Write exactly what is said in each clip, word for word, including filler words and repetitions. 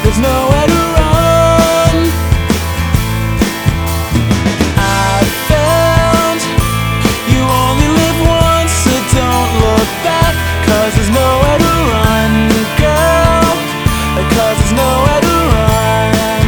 there's nowhere to run. I found you only live once, so don't look back, 'cause there's nowhere to run, girl, 'cause there's nowhere to run.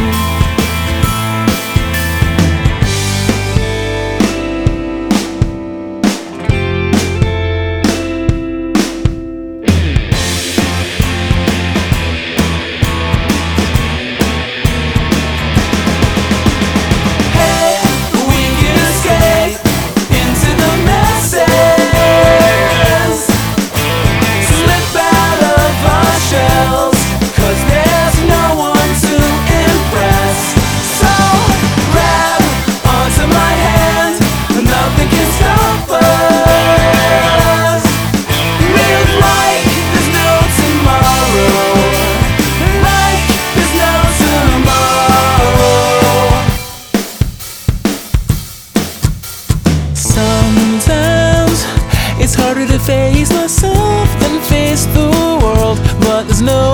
Sometimes it's harder to face myself than face the world, but there's no